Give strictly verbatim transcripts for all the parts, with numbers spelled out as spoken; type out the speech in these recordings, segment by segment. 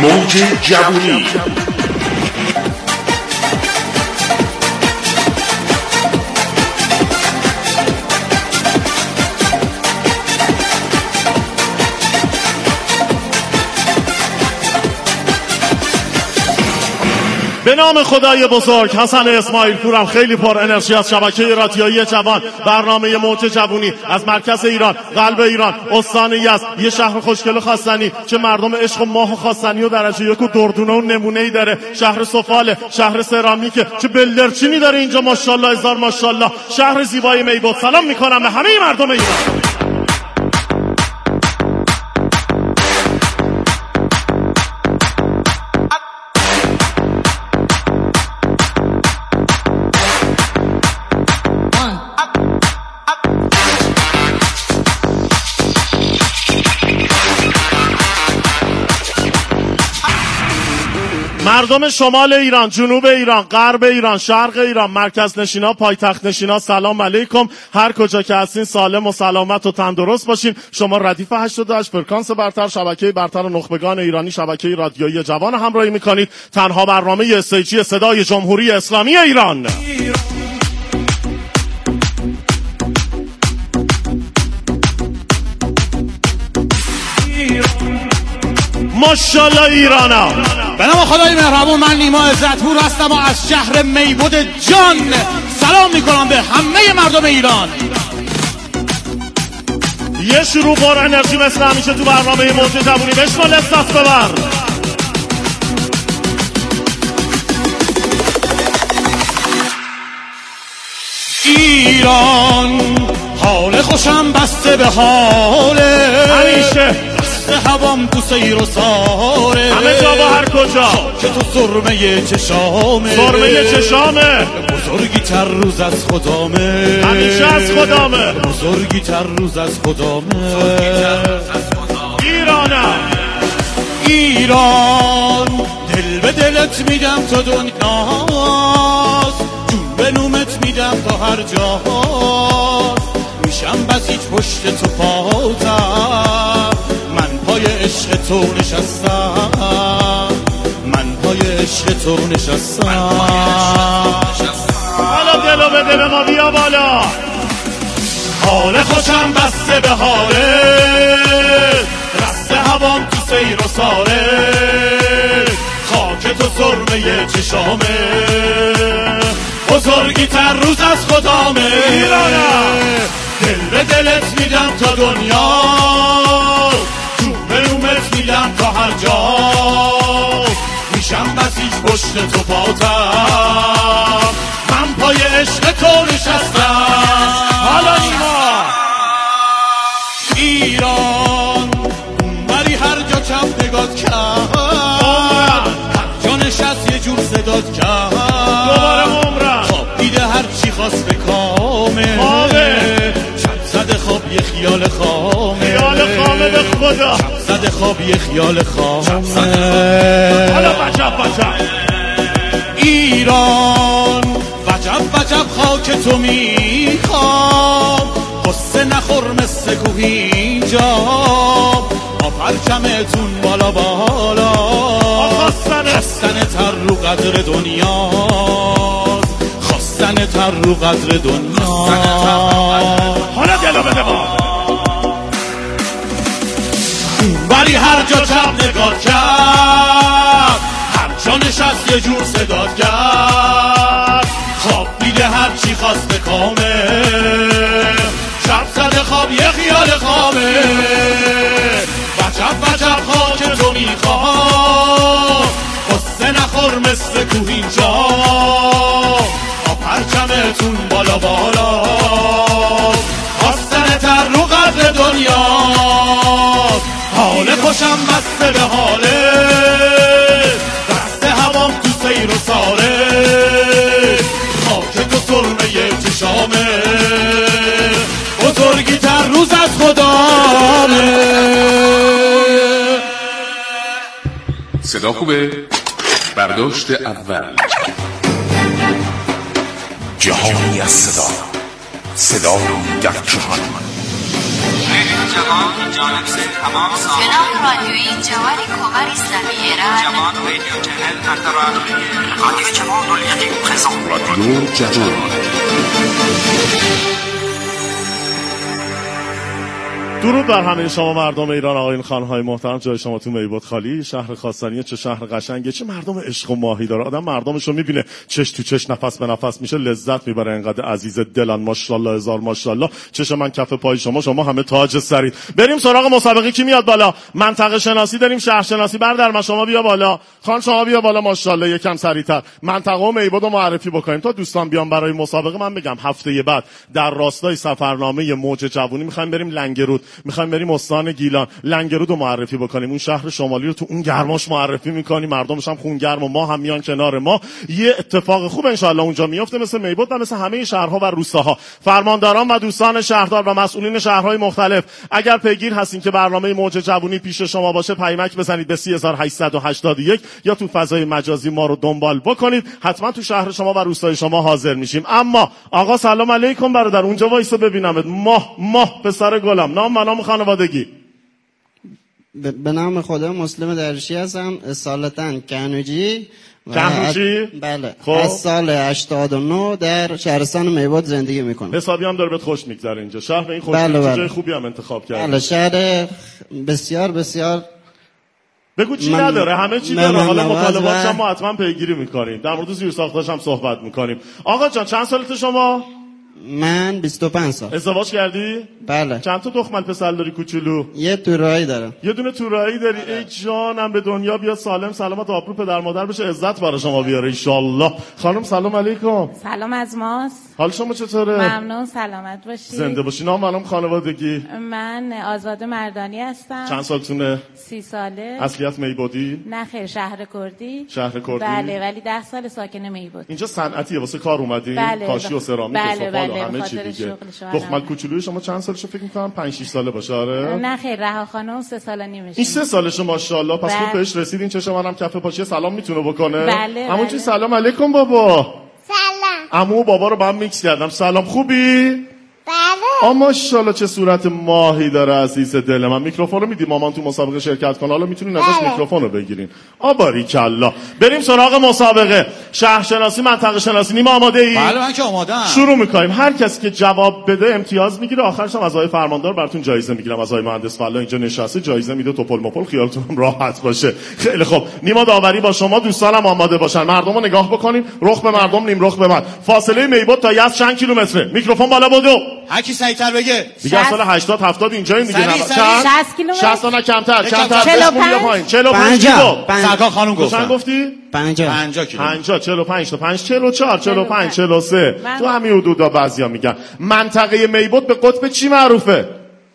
موج جوونی. به نام خدای بزرگ. حسن اسماعیل پورم، خیلی پر انرژی از شبکه رادیویی جوان، برنامه موج جوونی از مرکز ایران، قلب ایران، استان یزد، یه شهر خوشگل خواستنی، چه مردم عشق و ماه و خواستنی و درجه یک و دردونه و نمونه‌ای داره. شهر سفاله، شهر سرامیکه، چه بلدرچینی داره اینجا، ماشاءالله هزار ماشاءالله. شهر زیبای میبود. سلام میکنم به همه مردم ایران. مردم شمال ایران، جنوب ایران، غرب ایران، شرق ایران، مرکز نشینا، پایتخت نشینا، سلام علیکم. هر کجا که هستین سالم و سلامت و تندرست باشین. شما ردیف هشتاد و هشت فرکانس برتر، شبکه برتر نخبگان ایرانی، شبکه رادیویی جوان همراهی میکنید. تنها برنامه استیجی صدای جمهوری اسلامی ایران. ماشاءالله ایرانا. به نام خدای مهربون، من نیما عزتپور هستم و از شهر میبود جان سلام میکنم به همه مردم ایران. یه شروع پر انرژی مثل همیشه تو برنامه موج جوونی. بشما لذت ببر. ایران حال خوشم بسته به حاله، همیشه هوام تو سیر و ساره، همه جا با هر کجا که تو سرمه چشامه، سرمه چشامه، بزرگی تر روز از خدامه، همیشه از خدامه، بزرگی تر روز از خدامه. ایرانم، ایران دل به دلت میدم تا دنیاست، جون به نومت میدم تا هر جاست، میشم بسیج پشت تو پاتم، من پای عشق تو نشستم، من پای عشق تو نشستم. حالا دلو بده به ما، بیا بالا. حال خوشم بسته به حاله، رسته هوام تو سیر و ساره، خاک تو سرمه چشامه، بزرگی تر روز از خدامه. ایرانم، دل به دلت میدم تا دنیا، جون به رومت میدم تا هر جا، میشم بسیج پشت تو پاتم، من پای عشق تو نشستم. حالا نیما ایران اونوری هر جا چپ نگات کرد، هر جا نشست یه جور صدات کرد، دوباره عمرم خواب دیده هر چی خواست به کامه، شب زده خواب یه خیال خامه، خیال خامه به خدا، شب زده خواب یه خیال خامه. حالا وجب وجب ایران وجب وجب خاک تو میخوام، قصه نخور مثل کوه اینجا، با پرچمتون بالا بالا، خواستن تر رو قدر دنیا، خواستن تر رو قدر دنیا. حالا دلو بده ما. ولی هر جا چپ نگاه کرد، هر جا نشست یه جور صدات کرد، خواب دیده هر چی خواست به کامه، شب زده خواب یه خیال خامه، وجب وجب خاک تو میخوام، قصه نخور مثل کوه اینجا، با پرچمتون بالا بالا، خواستن تر رو قدر دنیا. حال خوشم بسته به حاله، دست هوام تو سیر و ساره، خاک تو سرمه چشامه، بزرگی تر روز از خدامه. صدا خوبه؟ برداشت اول. جهانی از صدا، صدایی در جهان. جانب سے تمام جناب رادیویی جوار کمر اسلامی ایران جوان رادیو چینل انتراشنی رادیو جوان الیقین پرزنت رادیو جوان. درود بر همه شما مردم ایران، آقایون خانم‌های محترم. جای شما تو میبود خالی. شهر خواستنیه، چه شهر قشنگه، چه مردم عشق و ماهی داره. آدم مردمش رو میبینه چش تو چش، نفس به نفس میشه، لذت میبره. انقدر عزیز دلن، ماشاءالله هزار ماشاءالله. چش من کف پای شما، شما همه تاج سرید. بریم سراغ مسابقه. کی میاد بالا؟ منطقه شناسی داریم، شهر شناسی. بردر شما بیا بالا، خان شما بیا بالا. ماشاءالله یکم سریعتر منطقه و میبود رو معرفی بکنیم تا دوستان بیان برای مسابقه. من بگم هفته بعد در راستای سفرنامه موج جوونی میخوایم بریم لنگرود، میخوایم بریم استان گیلان. لنگرود رو معرفی بکنیم. اون شهر شمالی رو تو اون گرماش معرفی میکنیم، مردمش هم خونگرم و ما هم میان کنار ما. یه اتفاق خوب ان شاءالله اونجا میفته، مثل میبود و مثل همه شهرها و روستاها. فرمانداران و دوستان شهردار و مسئولین شهرهای مختلف، اگر پیگیر هستین که برنامه موج جوونی پیش شما باشه، پیامک بزنید به سه هزار و هشتصد و هشتاد و یک یا تو فضای مجازی ما رو دنبال بکنید. حتما تو شهر شما و روستای شما حاضر میشیم. اما آقا سلام علیکم برادر، اونجا وایسا ببینمت. ماه ماه پسر گلم، نام و نام خانوادگی. به نام خدا مسلم درشی هستم، اصالتا کنوجی. کنوجی؟ بله. خب. از سال هشتاد و نه در شهرستان میبود زندگی میکنم. حسابی هم داره بهت خوش میگذره اینجا. شهر به این خوش بله بله. جای خوبی هم انتخاب کردی. بله، شهر بسیار بسیار. بگو چی من... نداره، همه چی من... داره. من... حالا من... مطالباتش هم و... ما حتما پیگیری میکنیم. در مورد زیر ساختاش هم صحبت میکنیم. آقا جان چند سالته شما؟ من بیست و پنج سال. ازدواج کردی؟ بله. چند تا دختر پسر داری کوچولو؟ یه تورایی دارم. یه دونه تورایی داری؟ بله. ای جانم، به دنیا بیاد سالم سلامت، آبرو پدر مادر بشه، عزت برای شما بیاره ان شاء الله. خانم سلام علیکم. سلام از ماست. حال شما چطوره؟ ممنون، سلامت باشی. زنده باشی. نام منم خانوادگی. من آزاده مردانی هستم. چند سالتونه؟ سی ساله. اصلیت میبودی؟ نه خیر، شهر کردی. شهر کردی؟ بله، ولی ده سال ساکن میبود. اینجا صنعتیه، واسه کار اومدی؟ بله. کاشی و سرامیک بله. و سفال بله. و همه چی دیگه. دختر کوچولوی شما چند سالشه؟ فکر می‌کنم پنج شش ساله باشه. آره. نه خیر، رها خانم سه سال نیمشه. این سه سالشه ماشاءالله. پس خوب بله. بهش رسیدین. چشم منم کف پاچه سلام میتونه بکنه. بله. عمو بله. سلام علیکم بابا. سلام. عمو و بابا رو با هم میکس کردم. سلام، خوبی؟ بله. آ ماشاءالله چه صورت ماهی داره عزیز دل من. میکروفون رو میدی مامان تو مسابقه شرکت کنه، حالا میتونین ازش بله. میکروفون رو بگیرین. آ باریکالله. بریم سراغ مسابقه. شهر شناسی، منطقه شناسی. نیما آماده ای؟ بله من که آماده‌ام. شروع میکنیم. هر کسی که جواب بده امتیاز میگیره، آخرش هم از آقای فرماندار براتون جایزه میگیرم. از آقای مهندس فلا اینجا نشسته، جایزه میده. توپل مپل، خیالتون راحت باشه. خیلی خوب. نیما داوری با شما، دوستانم آماده باشن. مردم رو نگاه بکنیم، رخ به مردم، نیم رخ به من. فاصله میبود تا یزد چند کیلومتره؟ میکروفون بالا بدو. هر کی سریعتر بگه. دیگه از سال هشتاد هفتاد اینجاییم دیگه. سریع، سریع. شصت کیلومتر. شصت تا کمتر، کمتر. چهل و بیا پایین. چهل و پنج پنجاه. کیلو. سرکار خانم چند گفتن. گفتی؟ پنجاه. پنجاه کیلو. پنجاه، چهل و پنج تا پنج، چهل و چهار، چهل و پنج، چهل و سه. تو همین حدودا بعضیا میگن. منطقه میبود به قطب چی معروفه؟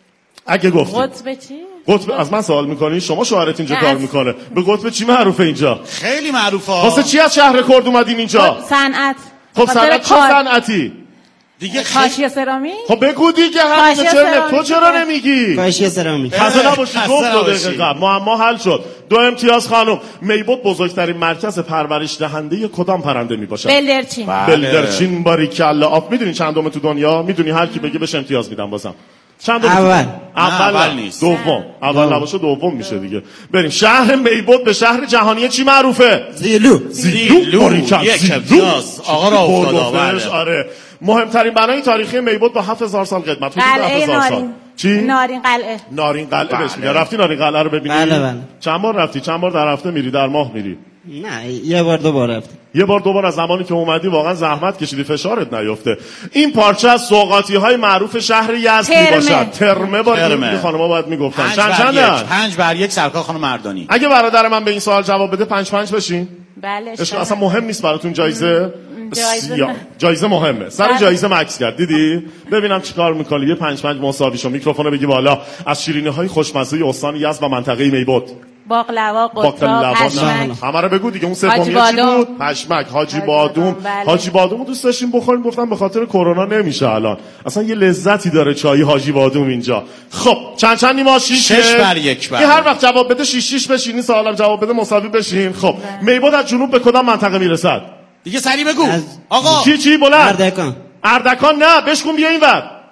اگه گفتی. قطب چی؟ قطب از من سوال میکنی؟ شما شوهرت اینجا نه. کار میکنه. به قطب چی معروفه اینجا؟ خیلی معروفه. واسه چی از شهر کرد اومدین اینجا؟ صنعت. خب صنعت چه صنعتی؟ دیگه خیلی کاشی سرامی؟ خب بگو دیگه. همین کاشی چرا سرامیک. تو چرا نمیگی؟ کاشی سرامیک. خسته نباشی. خسته گفت دو نباشی. دقیقه قبل معما حل شد. دو امتیاز خانم. میبود بزرگترین مرکز پرورش دهنده کدام پرنده میباشد؟ بلدرچین. بلدرچین. باریکالله. آف میدونی چندم تو دنیا؟ میدونی هر کی بگه بهش امتیاز میدم بازم. چندم؟ اول. اول, اول نه. نیست. دوم. اول نباشه دوم میشه دیگه. بریم. شهر میبود به شهر جهانی چی معروفه؟ زیلو. زیلو. باریکالله. یک امتیاز. آقا را افتاده. آره. مهمترین بنای تاریخی میبود با هفت هزار سال قدمت. قلعه نارین. چی؟ نارین قلعه. نارین قلعه بهش میگن. رفتی نارین قلعه رو ببینی؟ بله بله. چند بار رفتی؟ چند بار در هفته میری؟ در ماه میری؟ نه یه بار دو بار رفتم. یه بار دو بار. از زمانی که اومدی واقعا زحمت کشیدی، فشارت نیفته. این پارچه از سوغاتی های معروف شهر یزد میباشد. ترمه. بار خانم‌ها باید میگفتن. چند چند؟ پنج بر یک سرکار خانم مردانی. اگه برادر من به این سوال جواب بده پنج پنج بشین. بله. اصلا مهم نیست براتون جایزه. جایزه جایزه مهمه. سر جایزه مکس کرد. دیدی؟ ببینم چیکار میکنی. یه پنج پنج مساوی شو. میکروفونو بگی بالا. از شیرینی های خوشمزه استان یزد و منطقه میبود. باقلوا، قطرا، پشمک. همه رو بگو دیگه. اون سومیه چی بود؟ پشمک. حاجی بادوم. حاجی بادوم دوست داشتیم بخوریم، گفتم به خاطر کرونا نمیشه الان. اصلا یه لذتی داره چای حاجی بادوم اینجا. خب چند چند نیما؟ شش بر یک. بر. هر وقت جواب بده شش شش بشین. سوالم جواب بده مساوی بشین. خب میبود از جنوب به کدام منطقه میرسد؟ دیگه سریع بگو. آقا چی چی بلند؟ اردکان. اردکان نه، بشکن بیا اینور.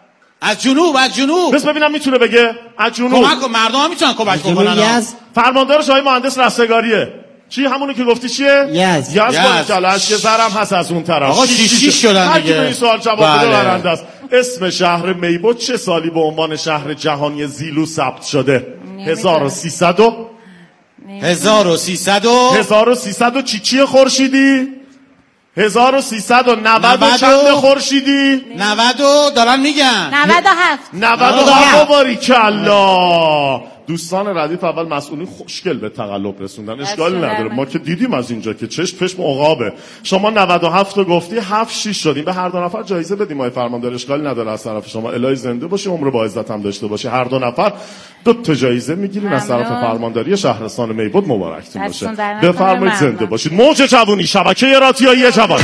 از جنوب از جنوب بس ببینم میتونه بگه از جنوب. کمک کن، مردم هم میتونن کمک بکنن. یزد. فرماندارش آقای مهندس رستگاریه. چی همونو که گفتی چیه؟ یزد. یزد یزد. کلاش که زرم هست از اون طرف. آقا شیش شیش شدن هر کی دیگه. به این سوال جواب بله. بده برنده است. اسم شهر میبود چه سالی به عنوان شهر جهانی زیلو ثبت شده؟ هزار و سیصد و هزار و سیصد و هزار و سیصد و چی چی خورشیدی؟ هزار و سیصد و نود و نود و- چند خورشیدی؟ نود و دارن میگن نود و هفت. نود و هفت. باریکلا. دوستان ردیف اول مسئولین خوشگل به تقلب رسوندن، اشکالی دست نداره، درد ما که دیدیم از اینجا که چشم پشم عقابه. شما نود و هفت رو گفتی، هفت شیش شدیم. به هر دو نفر جایزه بدیم آقای فرماندار، اشکالی نداره از طرف شما. الهی زنده باشی، عمر با عزت هم داشته باشی. هر دو نفر دو تا جایزه میگیرین از طرف ممنون. فرمانداری شهرستان میبود، مبارکتون باشه. دستتون در نکنه. بفرمایید، ممنون. زنده باشید. موج جوونی، شبکه رادیویی جوان.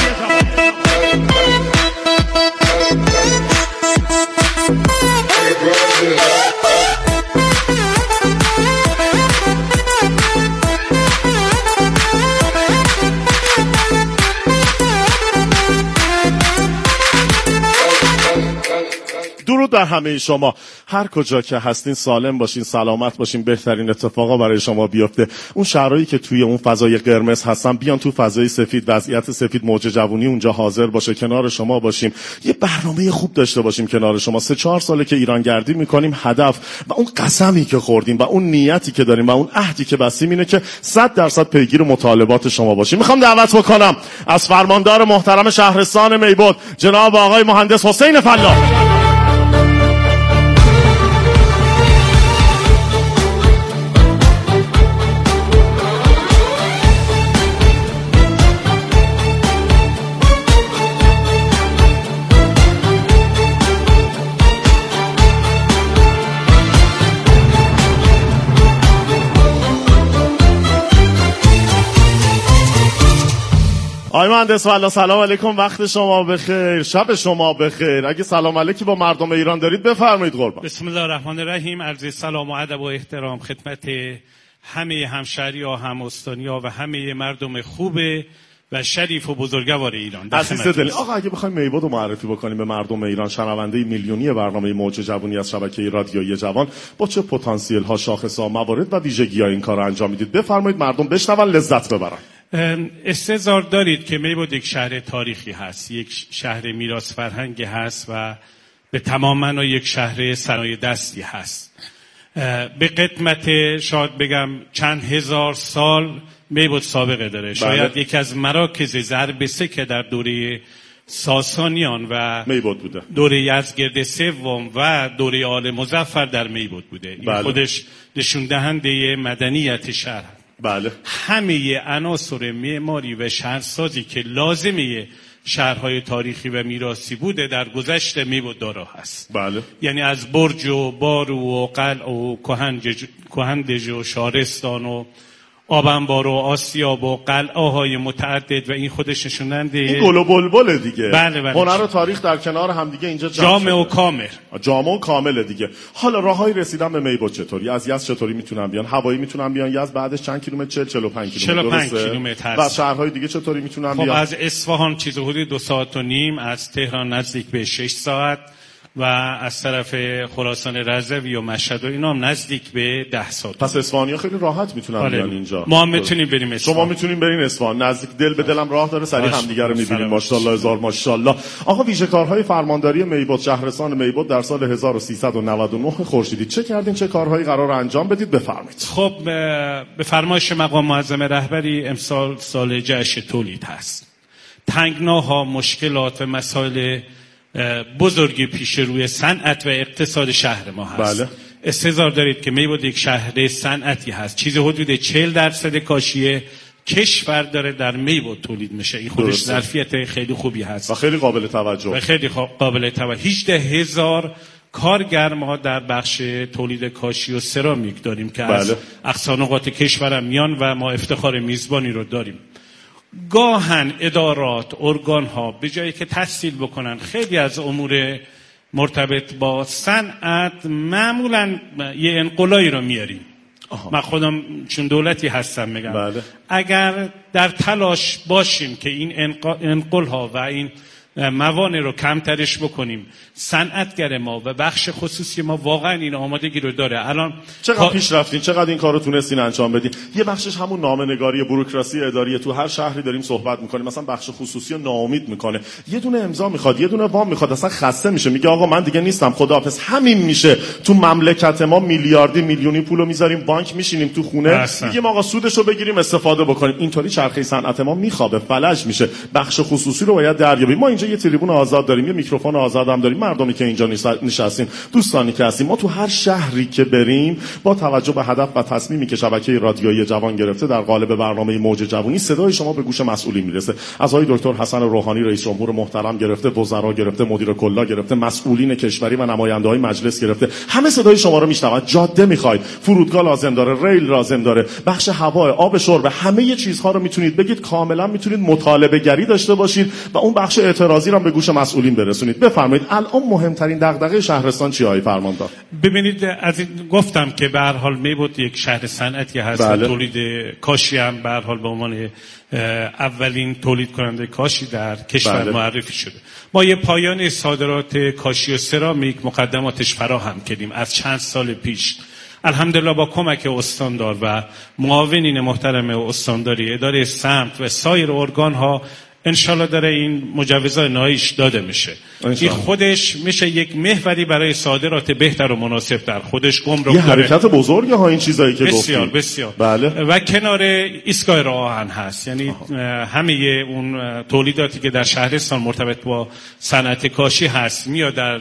درود بر همه شما. هر کجا که هستین سالم باشین، سلامت باشین، بهترین اتفاقا برای شما بیفته. اون شهرهایی که توی اون فضای قرمز هستن بیان تو فضای سفید، وضعیت سفید، موج جوونی اونجا حاضر باشه، کنار شما باشیم، یه برنامه خوب داشته باشیم کنار شما. سه چهار ساله که ایران گردی میکنیم، هدف و اون قسمی که خوردیم و اون نیتی که داریم و اون عهدی که بستیم اینه که صد درصد پیگیر مطالبات شما باشیم. میخوام دعوت بکنم از فرماندار محترم شهرستان میبود جناب آقای مهندس حسین فلاح. آقای مهندس فلاح سلام علیکم، وقت شما بخیر، شب شما بخیر. اگه سلام علیکی با مردم ایران دارید بفرمایید قربان. بسم الله الرحمن الرحیم. عرض سلام و ادب و احترام خدمت همه همشهری ها، هم‌استانی ها و همه مردم خوب و شریف و بزرگوار ایران. عزیز دل، آقا اگه بخوایم میبود رو معرفی بکنیم به مردم ایران، شنونده میلیونی برنامه موج جوونی از شبکه رادیویی جوان، با چه پتانسیل ها، شاخص ها، موارد و ویژگی ها این کار رو انجام میدید؟ بفرمایید مردم بشنون، لذت ببرن. استظهار دارید که میبود یک شهر تاریخی هست، یک شهر میراث فرهنگی هست و به تمام معنا یک شهر صنایع دستی هست. به قدمت شاید بگم چند هزار سال میبود سابقه داره. شاید یکی از مراکز ضرب که در دوره ساسانیان و میبود بوده، دوره یزدگرد سوم و دوره آل مظفر در میبود بوده. این بله. خودش نشون دهنده مدنیت شهر. بله. همه عناصر معماری و شهرسازی که لازمه شهرهای تاریخی و میراثی بوده در گذشته میبود دارا هست. بله. یعنی از برج و بارو و قلعه و کهندج کهندج و شارستان و آبنبار و آسیاب و قلعه های متعدد و این خودش نشوننده این گل و بلبل دیگه. بله بله. هنر و تاریخ در کنار هم دیگه اینجا جامع و کامل. جامع و کامل دیگه. حالا راههای رسیدن به میبود چطوری؟ از یزد چطوری میتونن بیان؟ هوایی میتونن بیان یزد؟ بعدش چند کیلومتر؟ چهل چهل و پنج کیلومتر. چهل و پنج کیلومتر. و شهرهای دیگه چطوری میتونن خب بیان؟ از اصفهان چیز حدود دو ساعت و نیم، از تهران نزدیک به شش ساعت و از طرف خراسان رضوی و مشهد و اینا هم نزدیک به ده ساعت. پس اصفهانی‌ها خیلی راحت میتونن بیان اینجا. ما هم میتونیم بریم اصفهان. شما میتونیم برین اصفهان، نزدیک دل به دلم راه داره، سریع همدیگه رو میبینیم. ماشاءالله هزار ماشاءالله. آقا ویژه کارهای فرمانداری میبود شهرستان میبود در سال هزار و سیصد و نود و نه خورشیدی چه کردین؟ چه کارهایی قرار انجام بدید؟ بفرمایید. خب به فرمایش مقام معظم رهبری امسال سال جشن تولید هست. تنگناها، مشکلات و مسائل بزرگی پیش روی صنعت و اقتصاد شهر ما هست. بله. استظهار دارید که میبود یک شهر صنعتی هست. چیز حدود چهل درصد کاشی کشور داره در میبود تولید میشه. این خودش ظرفیت خیلی خوبی هست و خیلی قابل توجه و خیلی قابل توجه. هجده هزار کارگر ما در بخش تولید کاشی و سرامیک داریم که بله. از اقصا نقاط کشورم میان و ما افتخار میزبانی رو داریم. گاهن ادارات، ارگان ها به جایی که تحصیل بکنن خیلی از امور مرتبط با صنعت معمولا یه انقلایی رو میاریم. آها. من خودم چون دولتی هستم میگم بله. اگر در تلاش باشیم که این انقل ها و این موانع رو کمترش بکنیم. صنعتگر ما و بخش خصوصی ما واقعا این آمادگی رو داره. الان چقدر کا... پیش رفتین، چقدر این کارو تونستین انجام بدین. یه بخشش همون نامه‌نگاری، بوروکراسی اداری، تو هر شهری داریم صحبت میکنیم، مثلا بخش خصوصی رو ناامید میکنه، یه دونه امضا میخواد، یه دونه وام میخواد، اصلا خسته میشه، میگه آقا من دیگه نیستم، خداحافظ. همین میشه تو مملکت ما میلیاردی میلیونی پولو میذاریم بانک، میشینیم تو خونه میگیم آقا سودشو بگیریم استفاده بکنیم. اینطوری چرخه صنعت ما میخوابه، فلج میشه. بخش خصوصی رو باید دریابیم. ما اینجا یه تریبون آزاد داریم، یه میکروفون آزاد هم داریم. مردمی که اینجا نشستیم، دوستانی که هستیم، ما تو هر شهری که بریم با توجه به هدف و تصمیمی که شبکه رادیویی جوان گرفته در قالب برنامه موج جوانی، صدای شما به گوش مسئولین میرسه. از آقای دکتر حسن روحانی رئیس جمهور محترم گرفته، وزرا گرفته، مدیر کلا گرفته، مسئولین کشوری و نماینده‌های مجلس گرفته، همه صدای شما رو میشنوند. جاده میخواید، فرودگاه لازم داره، ریل لازم داره، بخش هوا، آب شرب، همه ی چیزها رو میتونید بگید. کاملا میتونید مطالبه گری داشته باشید و اون بخش اعتراضی رو به گوش مسئولین برسونید. بفرمایید الان مهمترین دغدغه شهرستان چیه آقای فرماندار؟ ببینید، از این گفتم که به هر حال میبود یک شهر صنعتی هست. بله. تولید کاشی هم به هر حال به عنوان اولین تولید کننده کاشی در کشور بله. معرفی شده. ما یه پایان صادرات کاشی و سرامیک مقدماتش فراهم کردیم از چند سال پیش. الحمدلله با کمک استاندار و معاونین محترم استانداری، اداره سمت و سایر ارگان ها انشالله داره این مجوزهای نهاییش داده میشه. این خودش میشه یک محوری برای صادرات بهتر و مناسب در خودش گمرک. یه حرکت بزرگه ها این چیزایی که بسیار گفتیم. بسیار بله. و کنار ایستگاه راه آهن هست، یعنی همه اون تولیداتی که در شهرستان مرتبط با صنعت کاشی هست میاد در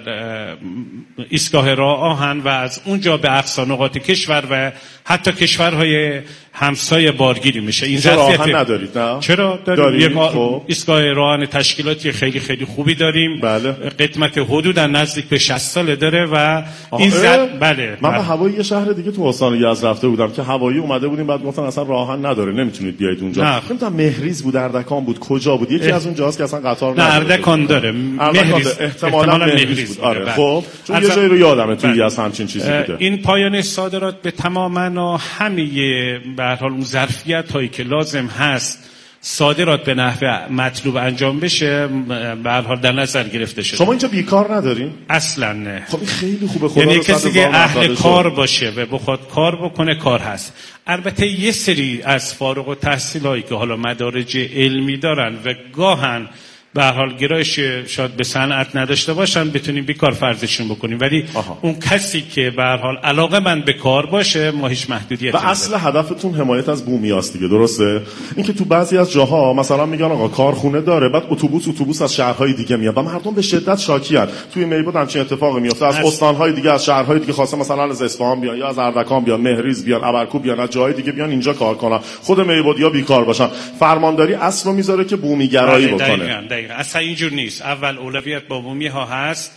ایستگاه راه آهن و از اونجا به اقصا نقاط کشور و حتی کشورهای همسایه بارگیری میشه. این ظرفیت ندارید نه؟ چرا داریم؟ خب. ایستگاه راه آهن تشکیلاتی خیلی خیلی خوبی داریم. بله. قدمت حدوداً نزدیک به شصت سال داره و این زد... بله. من بله. به هوایی یه شهر دیگه تو استان یزد رفته بودم که هوایی اومده بودیم، بعد گفتن اصلا راه آهن نداره، نمیتونید بیاید اونجا. نمیدونم مهریز بود، اردکان بود، کجا بود، یکی اه. از اونجاست که اصلا قطار نداره. اردکان داره. مهریز احتمالاً مهریز بود. آره. خب چون یه جایی رو یادمه توی از همچین چیزی بوده. این پایان صادرات به تماما همه به هر حال اون ظرفیت هایی که لازم هست صادرات به نحو مطلوب انجام بشه به هر حال در نظر گرفته شده. شما اینجا بیکار ندارین؟ اصلا نه. خب این خیلی خوبه. خدا یعنی کسی که اهل کار باشه و بخواد کار بکنه کار هست. البته یه سری از فارغ التحصیلایی که حالا مدارج علمی دارن و گاهن به هر حال گرایش شاید به صنعت نداشته باشن بتونیم بیکار فرضشون بکنیم، ولی آها. اون کسی که به هر حال علاقه من به کار باشه ما هیچ محدودیتی و اصل هدفتون حمایت از بومیاست دیگه، درسته؟ اینکه تو بعضی از جاها مثلا میگن آقا کارخونه داره، بعد اتوبوس اتوبوس از شهرهای دیگه میاد و مردم به شدت شاکیان. توی میبود همچین اتفاقی میفته، از استانهای دیگه، از شهرهای دیگه، خاصه مثلا از اصفهان بیان یا از اردکان بیان، مهریز بیان، ابرکوب بیان، از جاهای دیگه بیان اینجا کار کنن، خود میبود یا بیکار باشن. فرمانداری اصل رو میذاره که بومیگرایی بکنه. اصلا اینجور نیست. اول اولویت با بومی ها هست.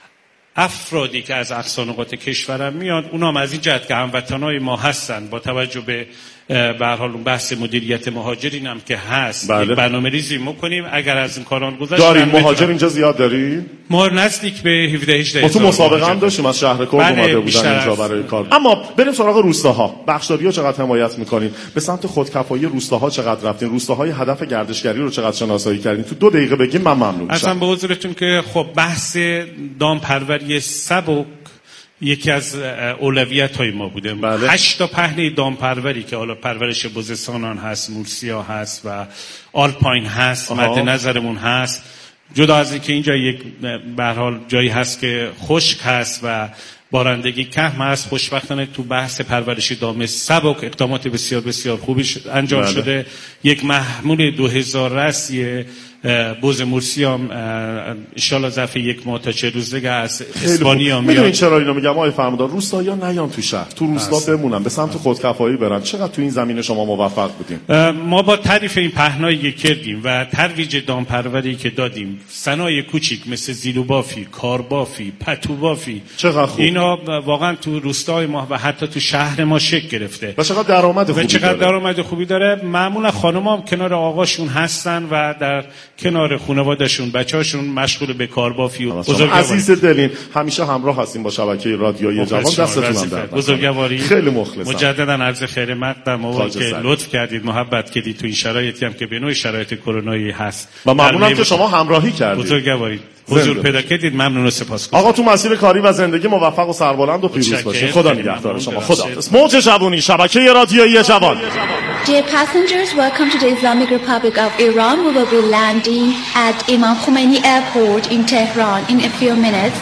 افرادی که از اقصا نقاط کشورم میاد اونا هم از این جهت که هموطنای ما هستن با توجه به به هر حال اون بحث مدیریت مهاجرین هم که هست بله. یک برنامه‌ریزی می‌کنیم. اگر از این کاران گذشت داریم مهاجر اینجا زیاد داریم. ما نزدیک به هفده هجده ما تو مسابقه هم داشتیم از شهر کرد اومده بودن اینجا برای کار. اما بریم سراغ روستاها. بخشداری‌ها چقدر حمایت می‌کنین؟ به سمت خودکفایی روستاها چقدر رفتین؟ روستاهای هدف گردشگری رو چقدر شناسایی کردین؟ تو دو دقیقه بگین من ممنون میشم. اصلا به حضورتون که خب بحث دامپروری سبک یکی از اولویت های ما بوده. بله. هشت تا پهنه دامپروری که حالا پرورش بزستانان هست، مورسیا هست و آلپاین هست مد نظرمون هست. جدا از اینکه اینجا یک به هر حال جایی هست که خشک هست و بارندگی کم هست، خوشبختانه تو بحث پرورش دام سبک اقدامات بسیار بسیار خوبی انجام بله. شده. یک محمول دو هزار رسی بوز مرسی هم انشالله ظرف یک ماه تا چه روز دیگه از اسپانیا میاد. میدونین چرا اینو میگم آقای فرماندار؟ روستایا نیان تو شهر، تو روستا بمونن، به سمت خودکفایی برن. چقدر تو این زمینه شما موفق بودین؟ ما با تعریف این پهنایی کردیم و ترویج دامپروری که دادیم، صنایع کوچیک مثل زیلوبافی، کاربافی، پتوبافی، چقدر خوب اینا واقعا تو روستای ما و حتی تو شهر ما شکل گرفته. و چقدر درآمد خوبی داره. و چقدر درآمد خوبی داره. معمولا خانم‌ها هم کنار آقاشون هستن و در کنار خانواده‌شون بچه‌هاشون مشغول به کاربافی و بزرگواری. عزیز دلین همیشه همراه هستیم با شبکه رادیویی جوان. دستتون هم درد بزرگواری. خیلی مخلصم. مجددا عرض خیر مقدم و که لطف کردید محبت کردید تو این شرایطی هم که به نوعی شرایط کرونایی هست و ممنونم که شما همراهی کردید. بزرگواری حضور پیدا کردید. ممنون و سپاسگزارم. آقا تو مسیر کاری و زندگی موفق و سربلند و پیروز باشید. خدا نگهدار شما. خدا. موج جوانی شبکه رادیویی جوان. Dear passengers, welcome to the Islamic Republic of Iran. We will be landing at Imam Khomeini Airport in Tehran in a few minutes.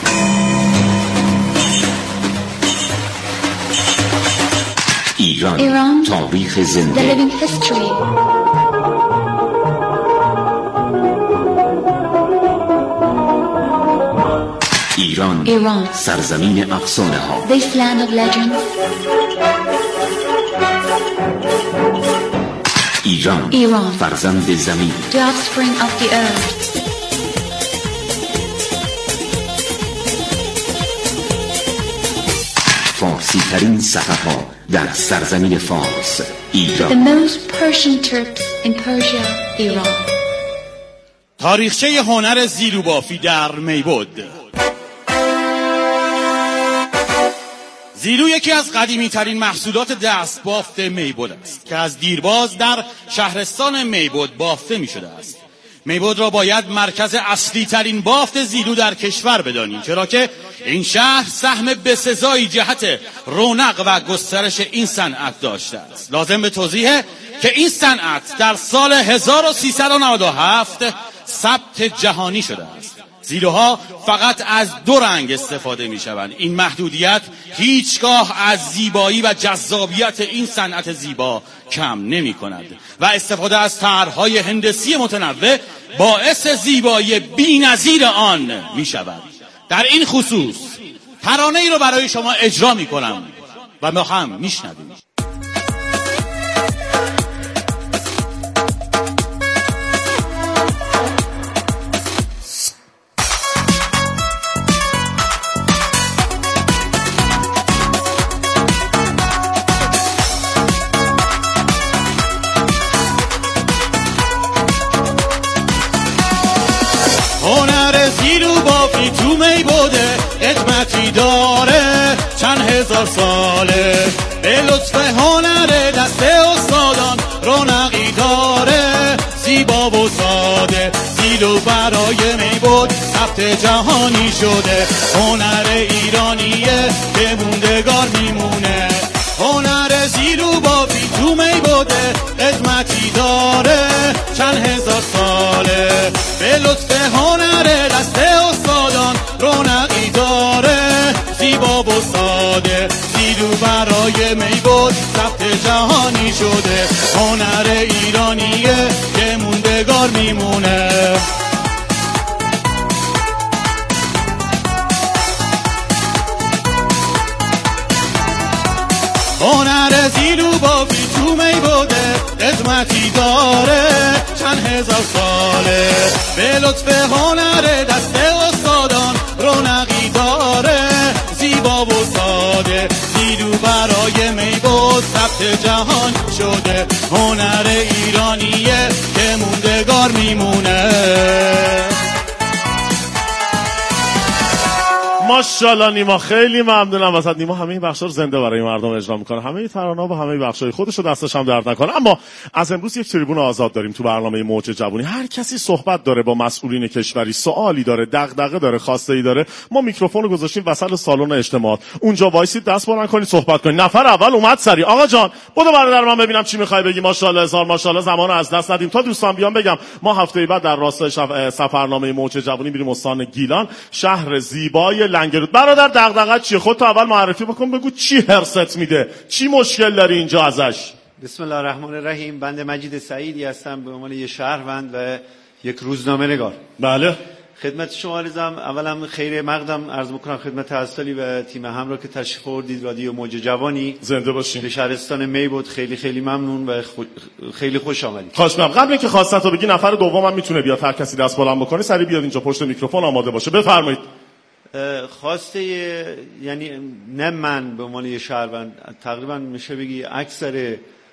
Iran, Iran, تاریخ زنده. the living history. ایران, Iran, سرزمین افسانه ها. this land of legends. ایران, Iran, فرزند زمین. the offspring of the earth. فارسی ترین صحفا در سرزمین فارس. ایران. The most Persian Turks in Persia, Iran. تاریخچه هنر زیلو بافی در میبود. زیلو یکی از قدیمی ترین محصولات دست بافت میبود است که از دیرباز در شهرستان میبود بافته می شده است. میبود را باید مرکز اصلی ترین بافت زیلو در کشور بدانیم، چرا که این شهر سهم بسزایی جهت رونق و گسترش این صنعت داشته است. لازم به توضیحه که این صنعت در سال هزار و سیصد و نود و هفت ثبت جهانی شده است. زیلوها فقط از دو رنگ استفاده می شوند. این محدودیت هیچگاه از زیبایی و جذابیت این صنعت زیبا کم نمی کند و استفاده از طرح‌های هندسی متنوع باعث زیبایی بی‌نظیر آن می شود. در این خصوص ترانه ای رو برای شما اجرا می کنم و ما هم می شنویم. هنر زیلو بافی تو میبوده قدمتی داره چند هزار ساله، به لطف هنر دست استادان رونقی داره زیبا و ساده. زیلو برای میبود ثبت جهانی شده، هنر ایرانیه که موندگار میمونه. هنر زیلو بافی تو میبوده قدمتی داره چند هزار ساله، به لطف هنر دست استادان رونقی داره زیبا و ساده. زیلو برای میبود ثبت جهانی شده، هنر ایرانیه که موندگار میمونه. هنر زیلو بافی تو میبوده قدمتی داره چند هزار ساله، به لطف هنر دست استادان رونقی داره زیبا و ساده. زیلو برای میبود ثبت جهان شده، هنر ایرانیه که موندگار میمونه. ماشاءالله نیما، خیلی ممنونم ازت نیما. همه این بخشا رو زنده برای مردم اجرا میکنه، همه این ترانه‌ها و همه بخشای خودش رو دستش هم درد نکنه. اما از امروز یک تریبون آزاد داریم تو برنامه موج جوانی. هر کسی صحبت داره با مسئولین کشوری، سوالی داره، دغدغه داره، خواسته‌ای داره، ما میکروفون رو گذاشتیم وسط سالن اجتماعات، اونجا وایسید دست بلند کنید صحبت کنید. نفر اول اومد سری. آقا جان برو برادر من ببینم چی میخوای بگی. ماشاءالله هزار ماشاءالله. زمان رو از دست ندیم تا دوستان بیان بگم ما هفته بعد در راستای سفرنامه موج جوانی میریم استان گیلان، شهر زیبای لنگرود. برادر دغدغه چیه؟ خودت اول معرفی بکن، بگو چی هرست میده، چی مشکل داری اینجا ازش. بسم الله الرحمن الرحیم. بنده مجید سعیدی هستم به عنوان یک شهروند و یک روزنامه نگار. بله خدمت شما عرضم اولا خیر مقدم عرض میکنم خدمت اصلی و تیم همراه که تشریف آوردید رادیو موج جوانی. زنده باشین. به شهرستان میبود خیلی خیلی ممنون و خیلی خوش آمدید. خواهش می‌کنم قبل اینکه خواستتو بگی نفر دومم میتونه بیاد، هر کسی دست بلند بکنه سری بیاد اینجا پشت میکروفون آماده باشه. بفرمایید. خواسته یعنی نه من به عنوان یه شهروند، تقریبا میشه بگی اکثر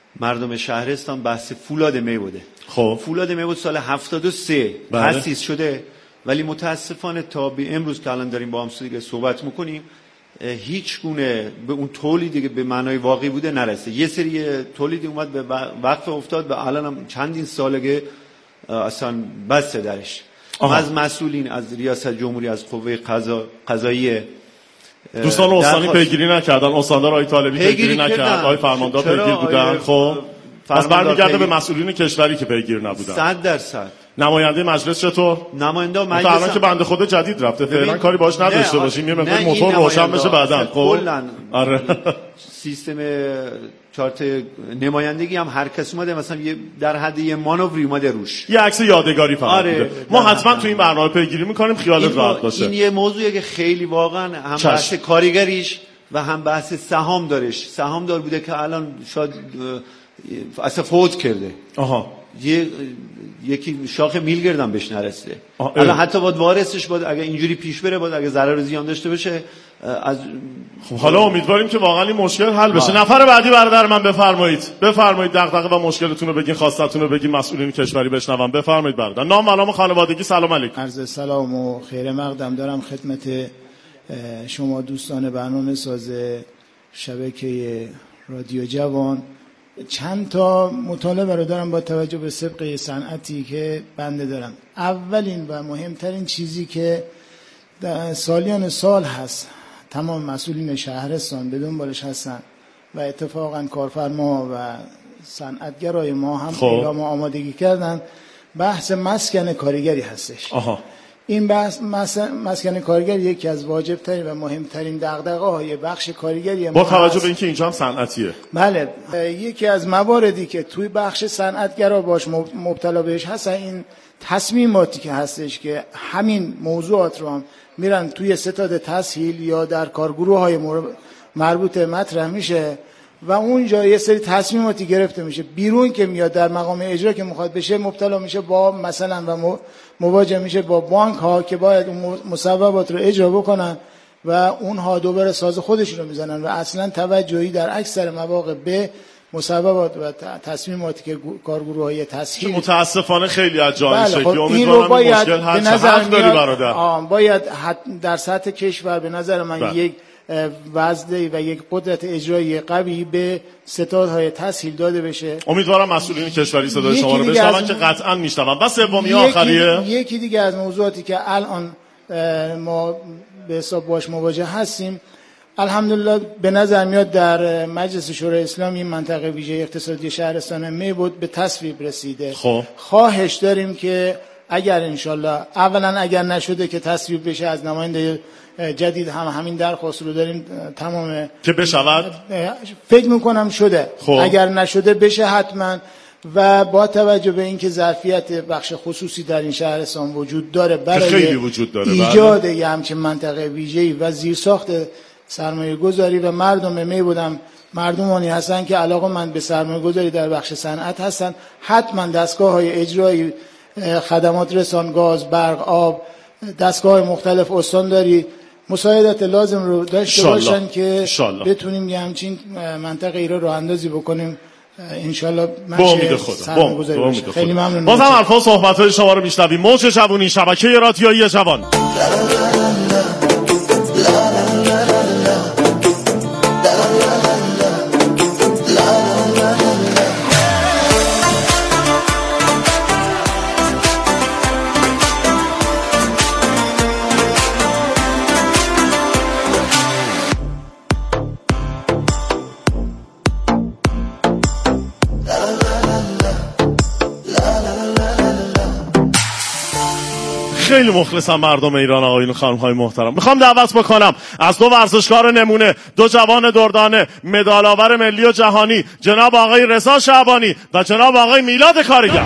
مردم شهرستان بحث فولاد می بوده. خب فولاد می بود سال هفتاد و سه بله. تأسیس شده، ولی متاسفانه تا به امروز که الان داریم با هم دیگه صحبت میکنیم هیچ گونه به اون تولیدی که به معنای واقعی بوده نرسید. یه سری تولیدی اومد به وقف افتاد و الان هم چندین سالگه اصلا بسته درش. از مسئولین، از ریاست جمهوری، از قوه قضا قضاییه دوستان استانی پیگیری نکردن، استاندار آقای طالبی پیگیری نکرد، آقای فرماندار پیگیر بودن. خب پس برمیگرده به مسئولین کشوری که پیگیر نبودن. صد درصد. نماینده مجلس چطور؟ نماینده مجلس الان که بنده خود جدید رفته فعلا کاری باش نداشته باشیم، یه مقدار موتور روشن بشه بعداً. خب آره سیستم چارت نمایندگی هم هر کس اومده مثلا در حد یه مانوری اومده روش، یه عکس یادگاری فقط. آره ما حتما تو این برنامه پیگیری میکنیم، خیالت راحت باشه. این یه موضوعیه که خیلی واقعا هم چشم. بحث کارگریش و هم بحث سهام دارش. سهام دار بوده که الان شاید اصلا فوت کرده. آها یه یکی شاخ میلگرد هم بهش نرسیده. الان حتی باید وارثش باید اگه اینجوری پیش بره، باید اگه ضرر زیان داشته باشه از خب حالا امیدواریم که واقعا این مشکل حل بشه. نفر بعدی برادر من بفرمایید. بفرمایید دغدغه و مشکلتون رو بگین، خواستتون رو بگین، مسئولین کشوری بشنون. بفرمایید برادر. نام علام خانوادگی. سلام علیکم. عرض سلام و خیر مقدم دارم خدمت شما دوستان برنامه ساز شبکه رادیو جوان. چند تا مطالبه رو دارم با توجه به سبقه صنعتی که بنده دارم. اولین و مهمترین چیزی که سالیان سال هست تمام مسئولین شهرستان به دنبالش هستن و اتفاقا کارفرما و صنعتگرای ما هم اعلام آمادگی کردن، بحث مسکن کارگری هستش. آها. این بحث مسکن کارگر یکی از واجبترین و مهمترین دغدغه‌های بخش کارگری ما با توجه به اینکه اینجا هم صنعتیه. بله، یکی از مواردی که توی بخش صنعتگرا باش مبتلا بهش هستن این تصمیماتی که هستش که همین موضوعات رو هم میرن توی ستاد تسهیل یا در کارگروه‌های مربوطه مطرح میشه و اونجا یه سری تصمیماتی گرفته میشه، بیرون که میاد در مقام اجرا که میخواد بشه مبتلا میشه با مثلا و مواجه میشه با بانک ها که باید اون مصوبات رو اجرا بکنن و اونها دوباره ساز خودشون رو میزنن و اصلا توجهی در اکثر مواقع به مصوبات و تصمیماتی که کارگروهای تسهیل متاسفانه خیلی از جای بله، شکلی. امیدوارم این مشکل حل شه. حق داری برادر. باید در سطح کشور به نظر من بله. یک وزده و یک قدرت اجرایی قوی به ستادهای تسهیل داده بشه. امیدوارم مسئولین کشوری صدای شما رو بشنون که قطعا میشنون. و سومی آخریه یکی دیگه از موضوعاتی که الان ما به حساب باش مواجه هستیم، الحمدلله به نظر میاد در مجلس شورای اسلامی منطقه ویژه اقتصادی شهرستان می بود به تصویب رسیده. خب خواهش داریم که اگر انشالله اولا اگر نشده که تصویب بشه، از نماینده جدید هم همین درخواست رو داریم تمام که بشود. فکر میکنم شده. خب. اگر نشده بشه حتما، و با توجه به اینکه ظرفیت بخش خصوصی در این شهرستان وجود داره برای خیلی وجود داره ایجاد یه همچین منطقه ویژه‌ای و زیرساخت سرمایه گذاری و مردم می بودم مردمانی هستن که علاقه‌مند به سرمایه گذاری در بخش صنعت هستن، حتما دستگاه های اجرایی، خدمات رسان، گاز، برق، آب، دستگاه مختلف استانداری مساعدت لازم رو داشته باشن که بتونیم یه همچین منطقه ای رو راه اندازی بکنیم. انشالله با امید خدا. با امید خدا. خیلی ممنون. بازم حرفا صحبت‌های شما رو میشنویم. موج جوونی، شبکه رادیویی جوان. خیلی مخلصم مردم ایران، آقایون خانم های محترم. میخوام دعوت بکنم از دو ورزشکار نمونه، دو جوان دردانه، مدال آور ملی و جهانی، جناب آقای رضا شعبانی و جناب آقای میلاد کارگر.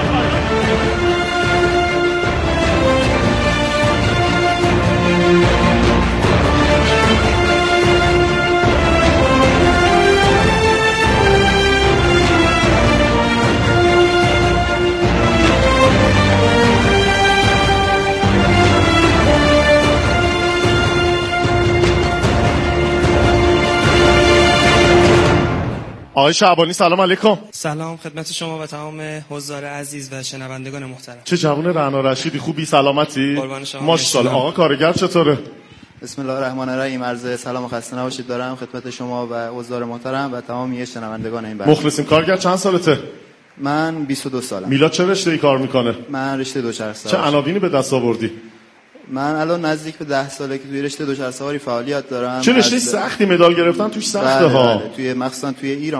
آقای شعبانی سلام علیکم. سلام خدمت شما و تمام حضار عزیز و شنوندگان محترم. چه جوون رعنا رشیدی، خوبی، سلامتی؟ ماشاءالله. آقا کارگر چطوره؟ بسم الله الرحمن الرحیم. عرض سلام و خسته نباشید دارم خدمت شما و حضار محترم و تمامی شنوندگان این برنامه. مخلصیم. کارگر چند سالته؟ من بیست و دو سالم. میلاد چه رشته‌ای کار میکنه؟ من رشته دوچرخه. چه عناوینی به دست آوردی؟ من الان نزدیک به ده ساله که توی رشته دوچرخه سواری فعالیت دارم. چه رشته سختی، مدال گرفتن توش سخته ها. توی مخصوصا توی ایران